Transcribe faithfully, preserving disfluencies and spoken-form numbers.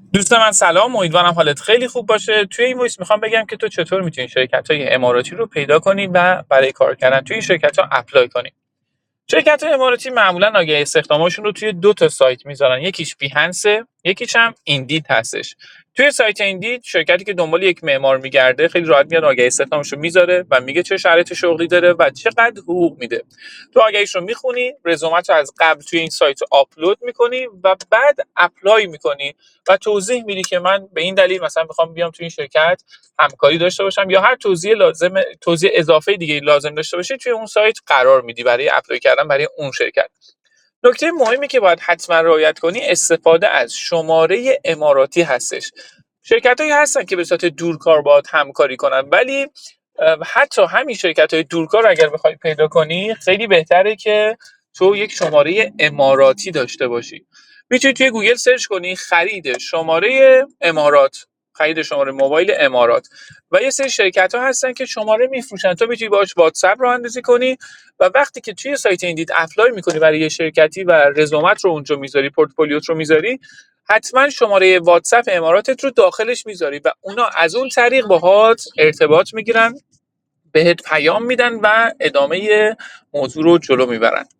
دوست من سلام، امیدوارم حالت خیلی خوب باشه. توی این وایس میخوام بگم که تو چطور میتونی شرکت‌های اماراتی رو پیدا کنی و برای کار کردن توی این شرکت‌ها اپلای کنی. شرکت‌های اماراتی معمولاً آگهی استخداماشون رو توی دو تا سایت میذارن، یکیش بیهنسه، یکیش هم ایندید هستش. توی سایت ایندید شرکتی که دنبال یک معمار میگرده خیلی راحت میاد آگهی استخدامش رو میذاره و میگه چه شرایط شغلی داره و چقدر حقوق میده. تو آگهیش رو میخونی، رزومت رو از قبل توی این سایت آپلود میکنی و بعد اپلای میکنی و توضیح میدی که من به این دلیل مثلا میخوام بیام توی این شرکت همکاری داشته باشم، یا هر توضیح لازم توضیح اضافه دیگه لازم داشته باشی توی اون سایت قرار میدی برای اپلای کردن برای اون شرکت. نکته مهمی که باید حتما رعایت کنی استفاده از شماره اماراتی هستش. شرکتایی هستن که به صورت دورکار باهات همکاری کنن، ولی حتی همین شرکت‌های دورکار اگر بخوای پیدا کنی خیلی بهتره که تو یک شماره اماراتی داشته باشی. میتونی توی گوگل سرچ کنی خرید شماره امارات، خرید شماره موبایل امارات، و یه سری شرکت ها هستن که شماره میفروشن. تو میتونی باهاش واتساپ راه اندازی کنی و وقتی که توی سایت ایندید اپلای میکنی برای یه شرکتی و رزومت رو اونجا میذاری، پورتفولیوت رو میذاری، حتما شماره واتساپ اماراتت رو داخلش میذاری و اونا از اون طریق باهات ارتباط میگیرن، بهت پیام میدن و ادامه موضوع رو جلو میبرن.